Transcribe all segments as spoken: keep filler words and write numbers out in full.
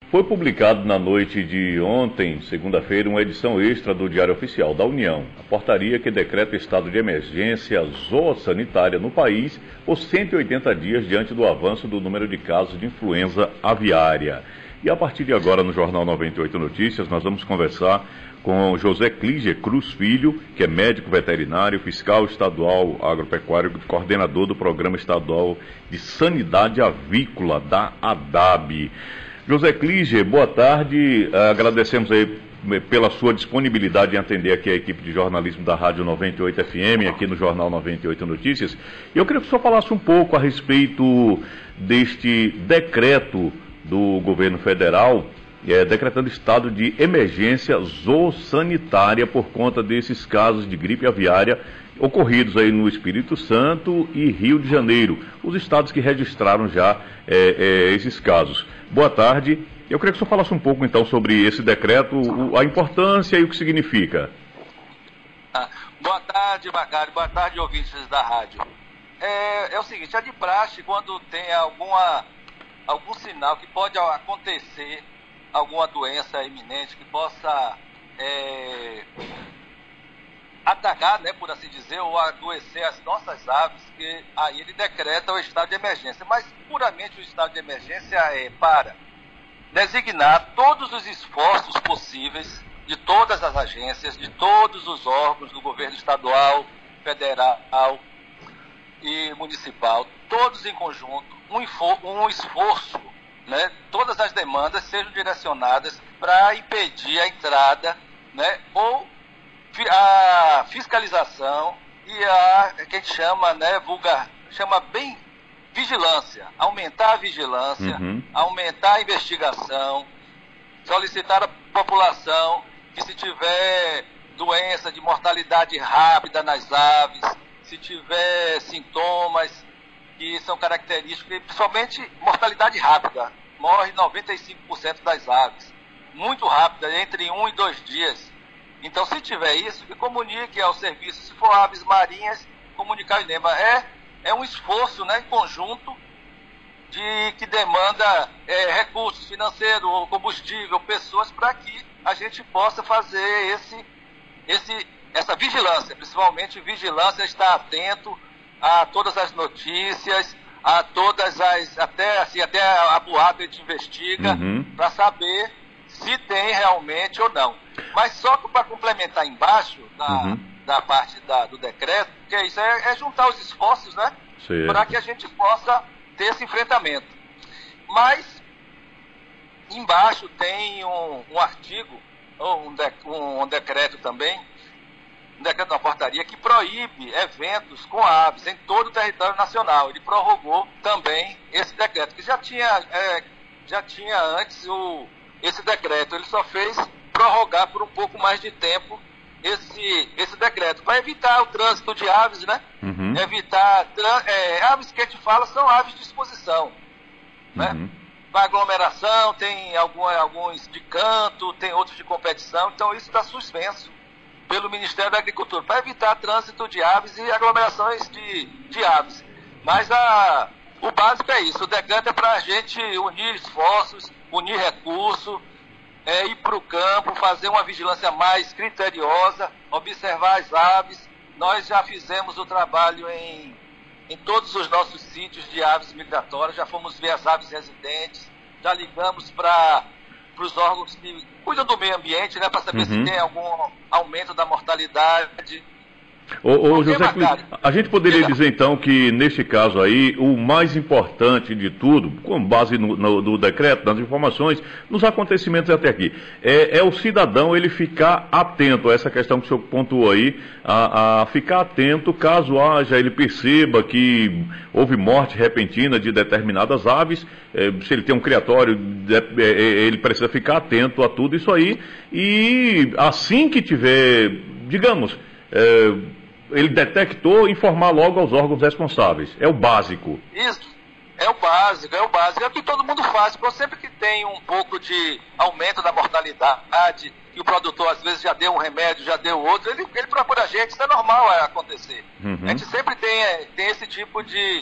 Foi publicado na noite de ontem, segunda-feira, uma edição extra do Diário Oficial da União, a portaria que decreta o estado de emergência zoossanitária no país por cento e oitenta dias diante do avanço do número de casos de influenza aviária. E a partir de agora, no Jornal noventa e oito Notícias, nós vamos conversar com José Clíger Cruz Filho, que é médico veterinário, fiscal estadual agropecuário, coordenador do Programa Estadual de Sanidade Avícola da ADAB. José Clíger, boa tarde, agradecemos aí pela sua disponibilidade em atender aqui a equipe de jornalismo da Rádio noventa e oito F M, aqui no Jornal noventa e oito Notícias. E eu queria que o senhor falasse um pouco a respeito deste decreto do governo federal, é, decretando estado de emergência zoossanitária por conta desses casos de gripe aviária ocorridos aí no Espírito Santo e Rio de Janeiro, os estados que registraram já é, é, esses casos. Boa tarde. Eu queria que o senhor falasse um pouco, então, sobre esse decreto, o, a importância e o que significa. Ah, boa tarde, Macário. Boa tarde, ouvintes da rádio. É, é o seguinte, é de praxe, quando tem alguma, algum sinal que pode acontecer, alguma doença iminente que possa é, atacar, né, por assim dizer, ou adoecer as nossas aves, que aí ele decreta o estado de emergência. Mas puramente o estado de emergência é para designar todos os esforços possíveis de todas as agências, de todos os órgãos do governo estadual, federal e municipal, todos em conjunto, um, um esforço, né, todas as demandas sejam direcionadas para impedir a entrada, né, ou a fiscalização e a que a gente chama, né, vulgar, chama bem vigilância, aumentar a vigilância, uhum. aumentar a investigação, solicitar à população que se tiver doença de mortalidade rápida nas aves, se tiver sintomas que são característicos, principalmente mortalidade rápida, morre noventa e cinco por cento das aves, muito rápida, entre um e dois dias. Então, se tiver isso, que comunique ao serviço, se for aves marinhas, comunicar o INEMA. É, é um esforço, né, em conjunto de, que demanda é, recursos financeiros, combustível, pessoas, para que a gente possa fazer esse, esse, essa vigilância, principalmente vigilância, estar atento a todas as notícias, a todas as, até, assim, até a boata a gente investiga, uhum. para saber se tem realmente ou não. Mas só para complementar embaixo da, uhum. da parte da, do decreto, que é isso, é, é juntar os esforços, né? Para que a gente possa ter esse enfrentamento. Mas embaixo tem um, um artigo, ou um, de, um, um decreto também, um decreto da portaria que proíbe eventos com aves em todo o território nacional. Ele prorrogou também esse decreto, que já tinha, é, já tinha antes o, esse decreto. Ele só fez prorrogar por um pouco mais de tempo esse, esse decreto, para evitar o trânsito de aves, né? Uhum. Evitar, é, aves que a gente fala são aves de exposição, né? Uhum. Para aglomeração, tem algum, alguns de canto, tem outros de competição, então isso está suspenso pelo Ministério da Agricultura, para evitar trânsito de aves e aglomerações de, de aves. Mas a, o básico é isso, o decreto é para a gente unir esforços, unir recursos, É, ir para o campo, fazer uma vigilância mais criteriosa, observar as aves. Nós já fizemos o trabalho em, em todos os nossos sítios de aves migratórias, já fomos ver as aves residentes, já ligamos para os órgãos que cuidam do meio ambiente, né, para saber uhum. se tem algum aumento da mortalidade. Ô, ô José, a gente poderia dizer então que neste caso aí, o mais importante de tudo, com base no, no, no decreto, nas informações, nos acontecimentos até aqui, é, é o cidadão ele ficar atento a essa questão que o senhor pontuou aí, a, a ficar atento caso haja, ele perceba que houve morte repentina de determinadas aves, é, se ele tem um criatório, é, é, ele precisa ficar atento a tudo isso aí, e assim que tiver, digamos, é, ele detectou, informar logo aos órgãos responsáveis. É o básico. Isso, é o básico, é o básico. É o que todo mundo faz. Porque sempre que tem um pouco de aumento da mortalidade, que o produtor às vezes já deu um remédio, já deu outro, ele, ele procura a gente, isso é normal acontecer. Uhum. A gente sempre tem, tem esse tipo de,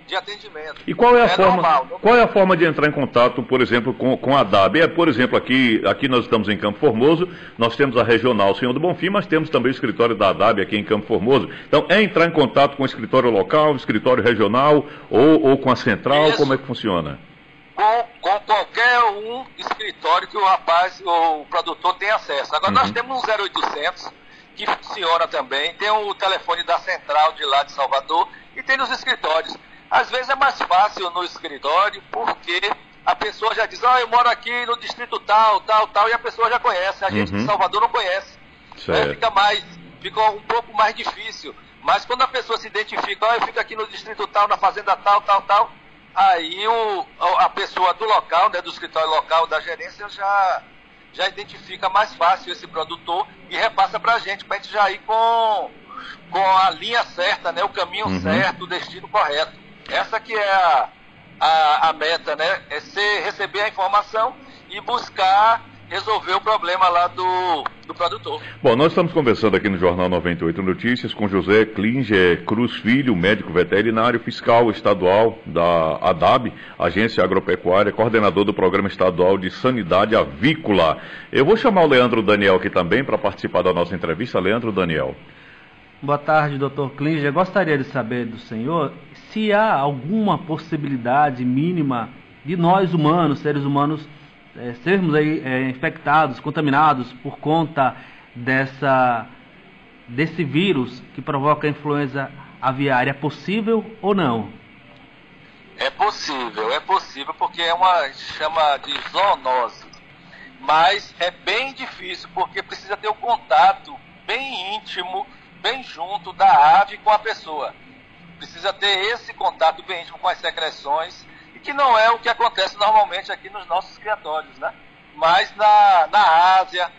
de atendimento. E qual é a é forma? Normal, não... Qual é a forma de entrar em contato, por exemplo, com, com a D A B? É, por exemplo, aqui, aqui nós estamos em Campo Formoso, nós temos a regional Senhor do Bonfim, mas temos também o escritório da D A B aqui em Campo Formoso. Então, é entrar em contato com o escritório local, o escritório regional ou, ou com a central? Isso. Como é que funciona? Com, com qualquer um escritório que o rapaz, o produtor tem acesso. Agora, uhum. nós temos um zero oitocentos que funciona também, tem o telefone da central de lá de Salvador e tem nos escritórios. Às vezes é mais fácil no escritório porque a pessoa já diz, ah, eu moro aqui no distrito tal, tal, tal, e a pessoa já conhece, a gente uhum. de Salvador não conhece. Né? Fica mais, fica um pouco mais difícil. Mas quando a pessoa se identifica, ah, eu fico aqui no distrito tal, na fazenda tal, tal, tal, aí o, a pessoa do local, né, do escritório local, da gerência, já, já identifica mais fácil esse produtor e repassa para a gente, para a gente já ir com, com a linha certa, né, o caminho uhum. certo, o destino correto. Essa que é a, a, a meta, né, é ser, receber a informação e buscar resolver o problema lá do, do produtor. Bom, nós estamos conversando aqui no Jornal noventa e oito Notícias com José Klinger Cruz Filho, médico veterinário fiscal estadual da A D A B, Agência Agropecuária, coordenador do Programa Estadual de Sanidade Avícola. Eu vou chamar o Leandro Daniel aqui também para participar da nossa entrevista. Leandro Daniel. Boa tarde, doutor Klinger. Gostaria de saber do senhor se há alguma possibilidade mínima de nós humanos, seres humanos, É, sermos aí, é, infectados, contaminados por conta dessa, desse vírus que provoca a influenza aviária. É possível ou não? É possível, é possível porque é uma, chama de zoonose. Mas é bem difícil porque precisa ter um contato bem íntimo, bem junto da ave com a pessoa. Precisa ter esse contato bem íntimo com as secreções, que não é o que acontece normalmente aqui nos nossos criatórios, né? Mas na, na Ásia,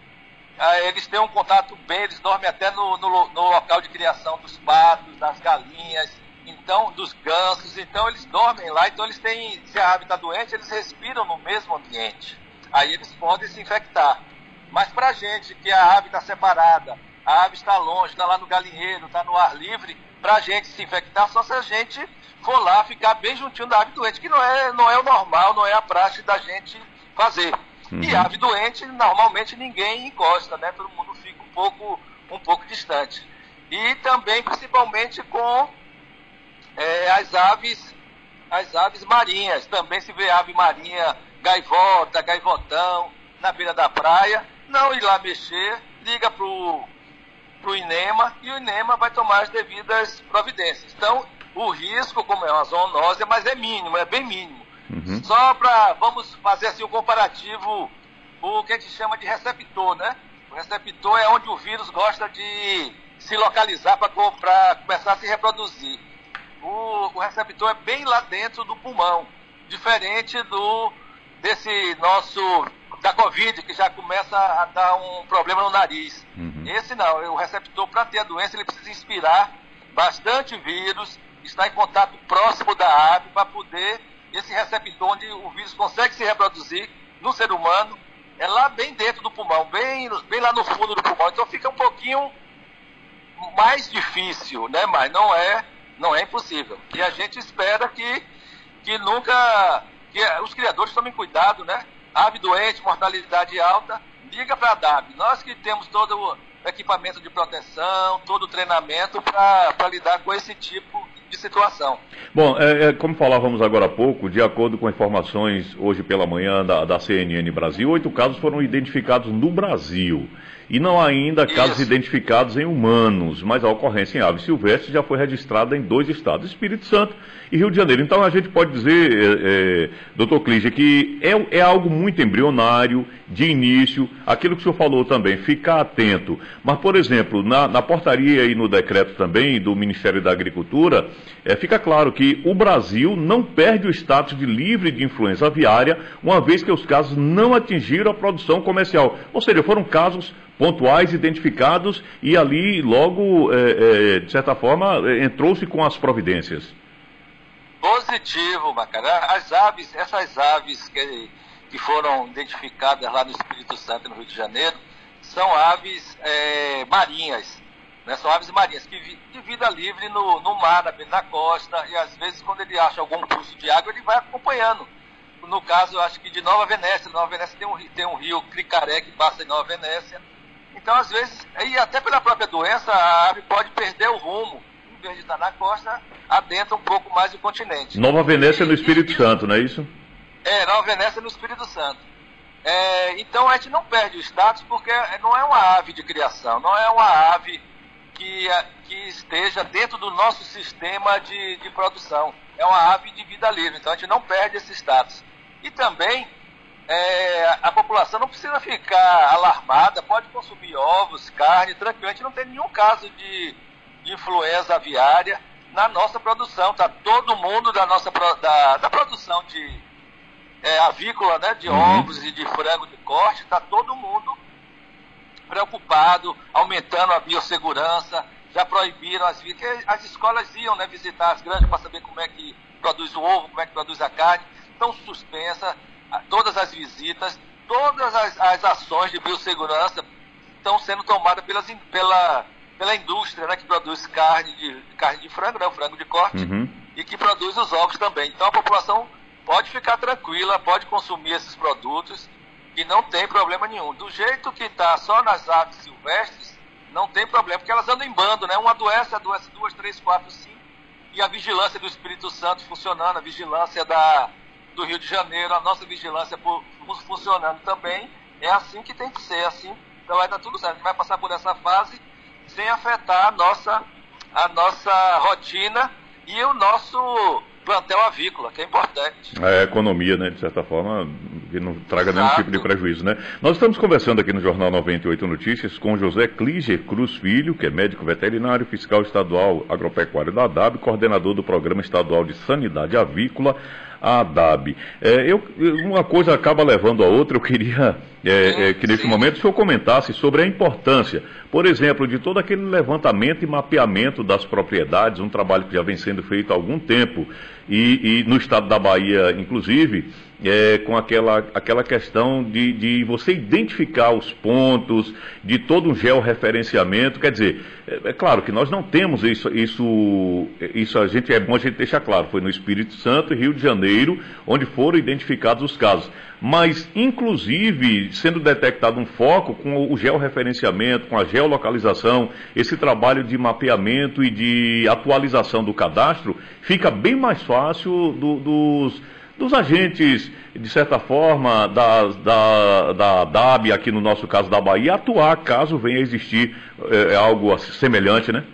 eles têm um contato bem, eles dormem até no, no, no local de criação dos patos, das galinhas, então, dos gansos, então eles dormem lá, então eles têm, se a ave está doente, eles respiram no mesmo ambiente, aí eles podem se infectar. Mas para a gente, que a ave está separada, a ave está longe, está lá no galinheiro, está no ar livre, para a gente se infectar só se a gente for lá ficar bem juntinho da ave doente, que não é, não é o normal, não é a praxe da gente fazer. Uhum. E a ave doente, normalmente ninguém encosta, né? Todo mundo fica um pouco, um pouco distante. E também, principalmente, com é, as aves, as aves marinhas. Também se vê ave marinha, gaivota, gaivotão, na beira da praia. Não ir lá mexer, liga pro, pro INEMA e o INEMA vai tomar as devidas providências. Então, o risco, como é uma zoonose, mas é mínimo, é bem mínimo. Uhum. Só para, vamos fazer assim um comparativo, o que a gente chama de receptor, né? O receptor é onde o vírus gosta de se localizar para começar a se reproduzir. O, o receptor é bem lá dentro do pulmão, diferente do desse nosso, da Covid, que já começa a dar um problema no nariz. Uhum. Esse não, o receptor, para ter a doença, ele precisa inspirar bastante vírus, está em contato próximo da ave para poder, esse receptor onde o vírus consegue se reproduzir no ser humano, é lá bem dentro do pulmão, bem, bem lá no fundo do pulmão. Então fica um pouquinho mais difícil, né? Mas não é, não é impossível. E a gente espera que, que nunca, que os criadores tomem cuidado, né? Ave doente, mortalidade alta, liga para a D A B. Nós que temos todo o equipamento de proteção, todo o treinamento para lidar com esse tipo de situação. Bom, é, é, como falávamos agora há pouco, de acordo com informações hoje pela manhã da, da C N N Brasil, oito casos foram identificados no Brasil. E não há ainda casos Isso. identificados em humanos, mas a ocorrência em aves silvestres já foi registrada em dois estados, Espírito Santo e Rio de Janeiro. Então a gente pode dizer, é, é, doutor Klinger, que é, é algo muito embrionário, de início, aquilo que o senhor falou também, ficar atento. Mas, por exemplo, na, na portaria e no decreto também do Ministério da Agricultura, é, fica claro que o Brasil não perde o status de livre de influenza aviária, uma vez que os casos não atingiram a produção comercial. Ou seja, foram casos pontuais, identificados, e ali logo, é, é, de certa forma, entrou-se com as providências. Positivo, Bacana. As aves, essas aves que, que foram identificadas lá no Espírito Santo e no Rio de Janeiro, são aves é, marinhas, né? São aves marinhas que vi, de vida livre no, no mar, na, na costa, e às vezes quando ele acha algum curso de água, ele vai acompanhando. No caso, eu acho que de Nova Venécia, Nova Venécia tem um, tem um rio Cricaré que passa em Nova Venécia. Então, às vezes, e até pela própria doença, a ave pode perder o rumo. Em vez de estar na costa, adentra um pouco mais do continente. Nova Venécia no Espírito e, Santo, não é isso? É, Nova Venécia no Espírito Santo. É, então, a gente não perde o status porque não é uma ave de criação, não é uma ave que, que esteja dentro do nosso sistema de, de produção. É uma ave de vida livre, então a gente não perde esse status. E também, é, a população não precisa ficar alarmada, pode consumir ovos, carne, tranquilo. A gente não tem nenhum caso de, de influenza aviária na nossa produção. Está todo mundo da nossa da, da produção de é, avícola, né, de uhum. ovos e de frango de corte, está todo mundo preocupado, aumentando a biossegurança. Já proibiram as visitas, as escolas iam, né, visitar as granjas para saber como é que produz o ovo, como é que produz a carne. Estão suspensas todas as visitas, todas as, as ações de biossegurança estão sendo tomadas pelas, pela, pela indústria, né, que produz carne de, carne de frango, né, o frango de corte, uhum. e que produz os ovos também. Então a população pode ficar tranquila, pode consumir esses produtos e não tem problema nenhum. Do jeito que está só nas aves silvestres, não tem problema, porque elas andam em bando, né? Uma adoece, adoece duas, três, quatro, cinco, e a vigilância do Espírito Santo funcionando, a vigilância da do Rio de Janeiro, a nossa vigilância por, funcionando também, é assim que tem que ser, assim, então vai dar tudo certo. A gente vai passar por essa fase sem afetar a nossa, a nossa rotina e o nosso plantel avícola, que é importante. É a economia, né, de certa forma, que não traga Exato. Nenhum tipo de prejuízo, né? Nós estamos conversando aqui no Jornal noventa e oito Notícias com José Clíger Cruz Filho, que é médico veterinário, fiscal estadual agropecuário da A D A B, coordenador do Programa Estadual de Sanidade Avícola, a ADAB. É, eu, uma coisa acaba levando a outra. Eu queria é, é, que nesse momento o senhor comentasse sobre a importância, por exemplo, de todo aquele levantamento e mapeamento das propriedades, um trabalho que já vem sendo feito há algum tempo, e, e no estado da Bahia, inclusive, é, com aquela, aquela questão de, de você identificar os pontos, de todo um georreferenciamento. Quer dizer, é, é claro que nós não temos isso, isso, isso a gente, é bom a gente deixar claro, foi no Espírito Santo e Rio de Janeiro, onde foram identificados os casos. Mas, inclusive, sendo detectado um foco com o georreferenciamento, com a geolocalização, esse trabalho de mapeamento e de atualização do cadastro, fica bem mais fácil do, dos, dos agentes, de certa forma, da, da, da D A B, aqui no nosso caso da Bahia, atuar caso venha a existir é, algo semelhante, né?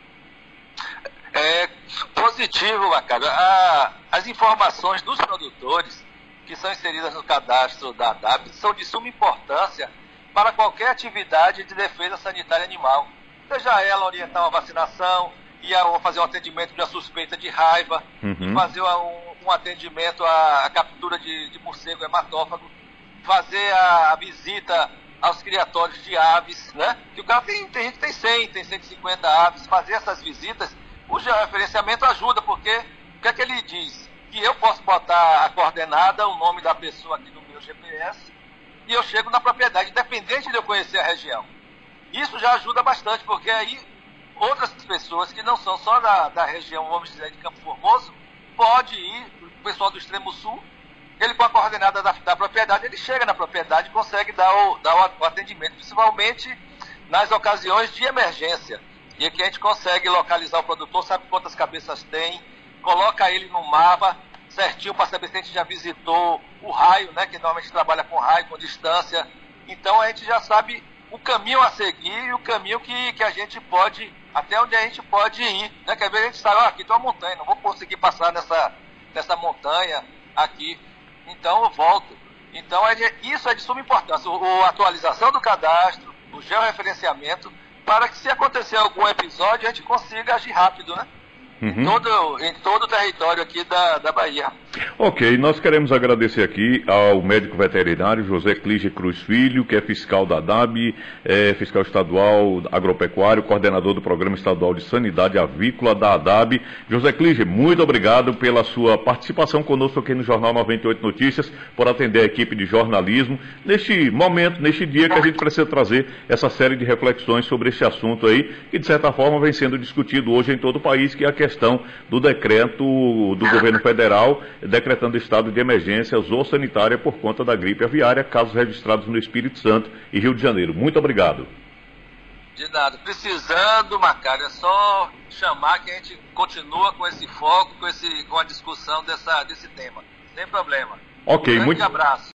É positivo, Macário. As informações dos produtores que são inseridas no cadastro da A D A B são de suma importância para qualquer atividade de defesa sanitária animal. Seja ela orientar uma vacinação, ir a fazer um atendimento de uma suspeita de raiva, uhum. fazer um, um atendimento à, à captura de, de morcego hematófago, fazer a, a visita aos criatórios de aves, né? Que o cara tem, tem gente que tem cem, tem cento e cinquenta aves, fazer essas visitas, o georreferenciamento ajuda, porque o que é que ele diz? Que eu posso botar a coordenada, o nome da pessoa aqui no meu G P S, e eu chego na propriedade, independente de eu conhecer a região. Isso já ajuda bastante, porque aí outras pessoas que não são só da, da região, vamos dizer, de Campo Formoso, pode ir, o pessoal do extremo sul, ele com a coordenada da, da propriedade, ele chega na propriedade e consegue dar o, dar o atendimento, principalmente nas ocasiões de emergência. E aqui a gente consegue localizar o produtor, sabe quantas cabeças tem, coloca ele no mapa certinho para saber se a gente já visitou o raio, né, que normalmente trabalha com raio, com distância. Então a gente já sabe o caminho a seguir e o caminho que, que a gente pode, até onde a gente pode ir, né? Que às vezes a gente sabe, ó, aqui tem uma montanha, não vou conseguir passar nessa, nessa montanha aqui, então eu volto. Então é de, isso é de suma importância, a atualização do cadastro, o georreferenciamento, para que se acontecer algum episódio a gente consiga agir rápido, né? Uhum. Em, todo, em todo o território aqui da, da Bahia. Ok, nós queremos agradecer aqui ao médico veterinário José Clíger Cruz Filho, que é fiscal da A D A B, é fiscal estadual agropecuário, coordenador do Programa Estadual de Sanidade Avícola da A D A B. José Clíger, muito obrigado pela sua participação conosco aqui no Jornal noventa e oito Notícias, por atender a equipe de jornalismo, neste momento, neste dia que a gente precisa trazer essa série de reflexões sobre esse assunto aí, que de certa forma vem sendo discutido hoje em todo o país, que é a questão do decreto do governo federal, decretando estado de emergência zoossanitária por conta da gripe aviária, casos registrados no Espírito Santo e Rio de Janeiro. Muito obrigado. De nada. Precisando, Macário, é só chamar que a gente continua com esse foco, com, esse, com a discussão dessa, desse tema. Sem problema. Ok, um grande muito, abraço.